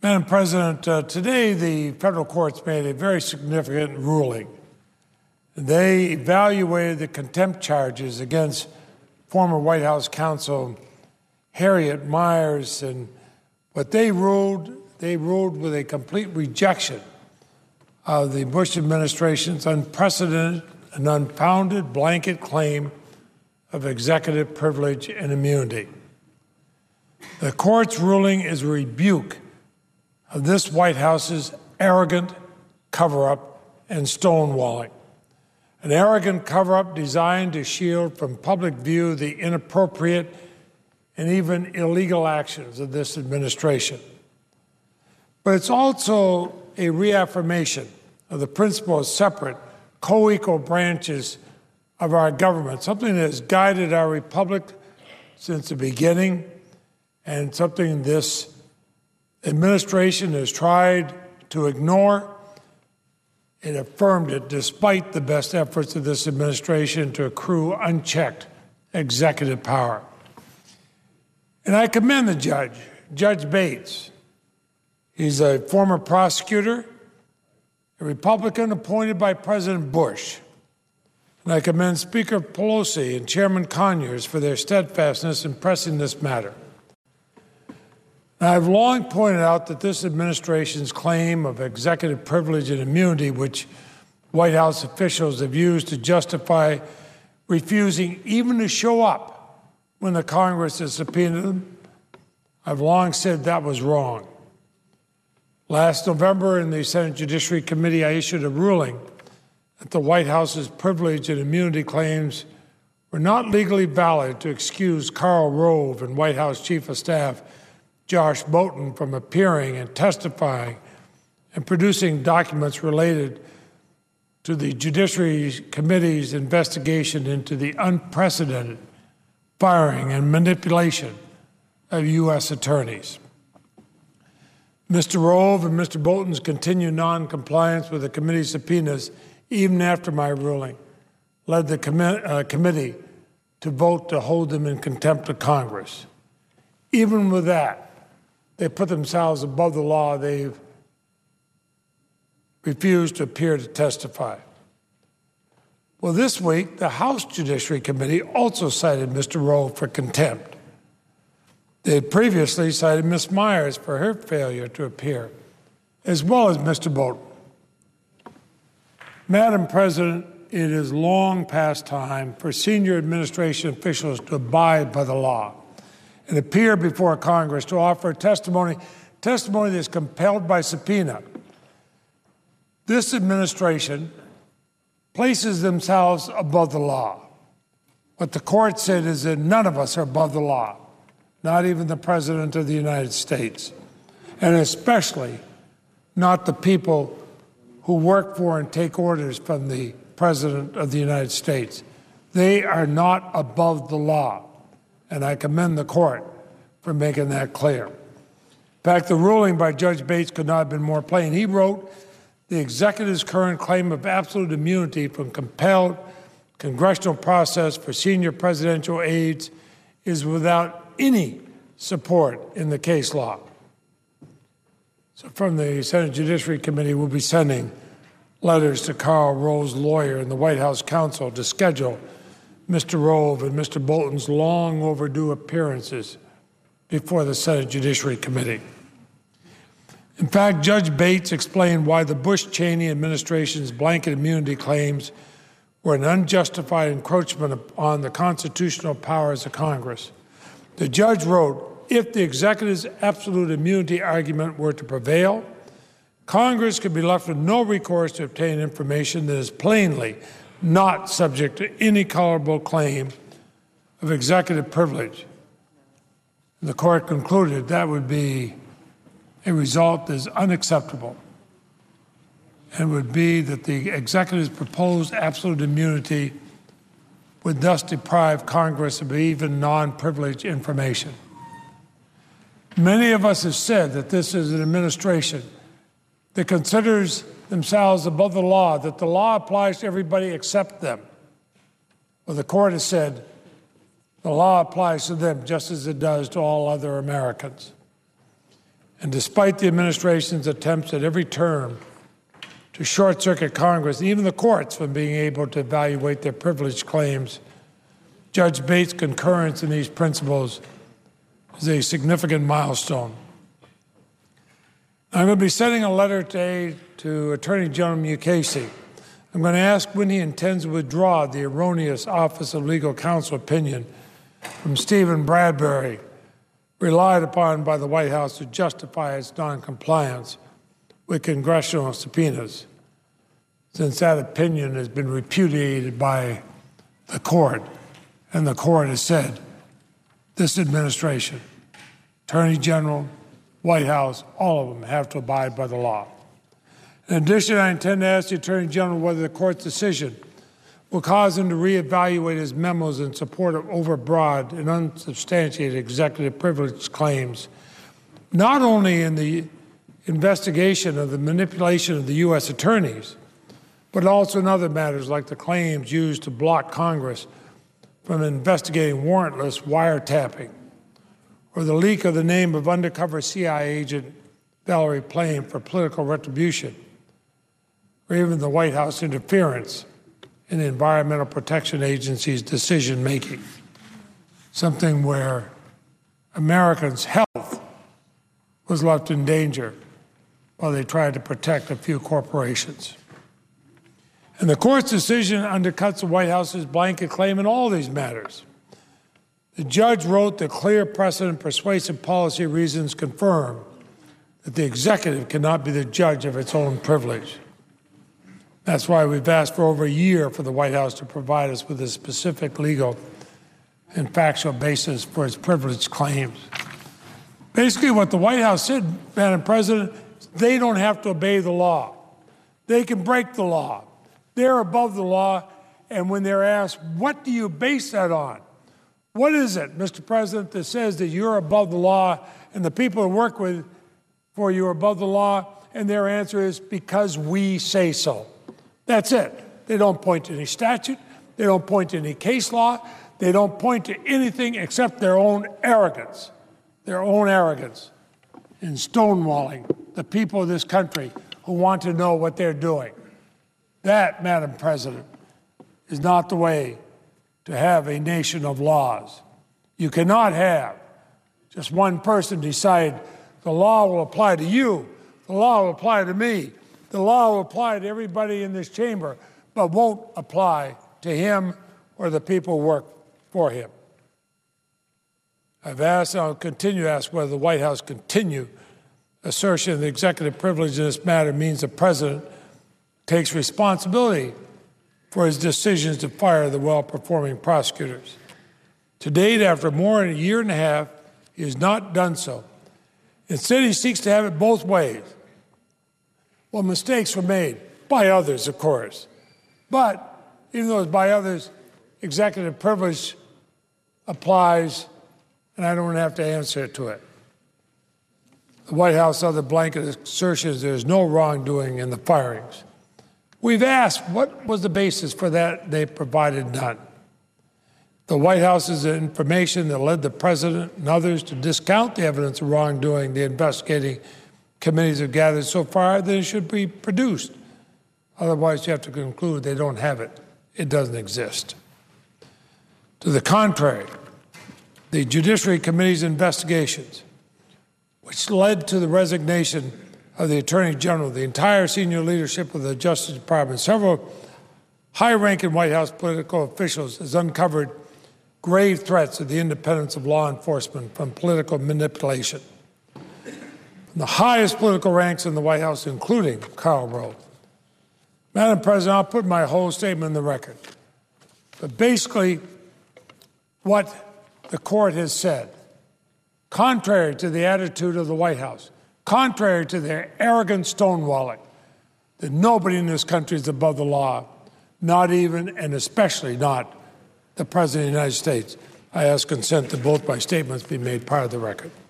Madam President, today the federal courts made a very significant ruling. They evaluated the contempt charges against former White House counsel Harriet Miers, and what they ruled with a complete rejection of the Bush administration's unprecedented and unfounded blanket claim of executive privilege and immunity. The court's ruling is a rebuke of this White House's arrogant cover-up and stonewalling. An arrogant cover-up designed to shield from public view the inappropriate and even illegal actions of this administration. But it's also a reaffirmation of the principle of separate, co-equal branches of our government, something that has guided our republic since the beginning, and something this administration has tried to ignore. It affirmed it despite the best efforts of this administration to accrue unchecked executive power. And I commend the judge, Judge Bates. He's a former prosecutor, a Republican appointed by President Bush. And I commend Speaker Pelosi and Chairman Conyers for their steadfastness in pressing this matter. Now, I've long pointed out that this administration's claim of executive privilege and immunity, which White House officials have used to justify refusing even to show up when the Congress has subpoenaed them, I've long said that was wrong. Last November in the Senate Judiciary Committee, I issued a ruling that the White House's privilege and immunity claims were not legally valid to excuse Karl Rove and White House Chief of Staff Josh Bolten from appearing and testifying and producing documents related to the Judiciary Committee's investigation into the unprecedented firing and manipulation of U.S. attorneys. Mr. Rove and Mr. Bolton's continued noncompliance with the committee's subpoenas, even after my ruling, led the committee to vote to hold them in contempt of Congress. Even with that, they put themselves above the law. They've refused to appear to testify. Well, this week, the House Judiciary Committee also cited Mr. Rove for contempt. They had previously cited Ms. Miers for her failure to appear, as well as Mr. Bolton. Madam President, it is long past time for senior administration officials to abide by the law and appear before Congress to offer testimony that is compelled by subpoena. This administration places themselves above the law. What the court said is that none of us are above the law, not even the President of the United States, and especially not the people who work for and take orders from the President of the United States. They are not above the law, and I commend the court for making that clear. In fact, the ruling by Judge Bates could not have been more plain. He wrote, the executive's current claim of absolute immunity from compelled congressional process for senior presidential aides is without any support in the case law. So from the Senate Judiciary Committee, we'll be sending letters to Karl Rove's lawyer and the White House counsel to schedule Mr. Rove and Mr. Bolton's long overdue appearances before the Senate Judiciary Committee. In fact, Judge Bates explained why the Bush-Cheney administration's blanket immunity claims were an unjustified encroachment upon the constitutional powers of Congress. The judge wrote, if the executive's absolute immunity argument were to prevail, Congress could be left with no recourse to obtain information that is plainly not subject to any colorable claim of executive privilege. The court concluded that would be a result that is unacceptable, and would be that the executive's proposed absolute immunity would thus deprive Congress of even non-privileged information. Many of us have said that this is an administration that considers themselves above the law, that the law applies to everybody except them. Well, the court has said the law applies to them just as it does to all other Americans. And despite the administration's attempts at every term to short-circuit Congress, and even the courts, from being able to evaluate their privilege claims, Judge Bates' concurrence in these principles is a significant milestone. I'm going to be sending a letter today to Attorney General Mukasey. I'm going to ask when he intends to withdraw the erroneous Office of Legal Counsel opinion from Stephen Bradbury, relied upon by the White House to justify its noncompliance with congressional subpoenas, since that opinion has been repudiated by the court, and the court has said this administration, Attorney General, White House, all of them have to abide by the law. In addition, I intend to ask the Attorney General whether the court's decision will cause him to reevaluate his memos in support of overbroad and unsubstantiated executive privilege claims, not only in the investigation of the manipulation of the U.S. attorneys, but also in other matters like the claims used to block Congress from investigating warrantless wiretapping, or the leak of the name of undercover CIA agent Valerie Plame for political retribution, or even the White House interference in the Environmental Protection Agency's decision-making, something where Americans' health was left in danger while they tried to protect a few corporations. And the court's decision undercuts the White House's blanket claim in all these matters. The judge wrote that clear precedent, persuasive policy reasons confirm that the executive cannot be the judge of its own privilege. That's why we've asked for over a year for the White House to provide us with a specific legal and factual basis for its privilege claims. Basically, what the White House said, Madam President, they don't have to obey the law. They can break the law. They're above the law, and when they're asked, what do you base that on? What is it, Mr. President, that says that you're above the law and the people who work with for you are above the law? And their answer is, because we say so. That's it. They don't point to any statute. They don't point to any case law. They don't point to anything except their own arrogance in stonewalling the people of this country who want to know what they're doing. That, Madam President, is not the way to have a nation of laws. You cannot have just one person decide the law will apply to you, the law will apply to me, the law will apply to everybody in this chamber, but won't apply to him or the people who work for him. I've asked, and I'll continue to ask, whether the White House continue assertion of the executive privilege in this matter means the president takes responsibility for his decisions to fire the well-performing prosecutors. To date, after more than a year and a half, he has not done so. Instead, he seeks to have it both ways. Well, mistakes were made by others, of course. But even though it's by others, executive privilege applies, and I don't have to answer to it. The White House other blanket assertions there's no wrongdoing in the firings. We've asked what was the basis for that. They provided none. The White House's information that led the president and others to discount the evidence of wrongdoing the investigating committees have gathered so far, then it should be produced. Otherwise, you have to conclude they don't have it. It doesn't exist. To the contrary, the Judiciary Committee's investigations, which led to the resignation of the Attorney General, the entire senior leadership of the Justice Department, several high-ranking White House political officials, has uncovered grave threats to the independence of law enforcement from political manipulation. From the highest political ranks in the White House, including Karl Rove. Madam President, I'll put my whole statement in the record. But basically, what the court has said, contrary to the attitude of the White House, contrary to their arrogant stonewalling, that nobody in this country is above the law, not even and especially not the President of the United States. I ask consent that both my statements be made part of the record.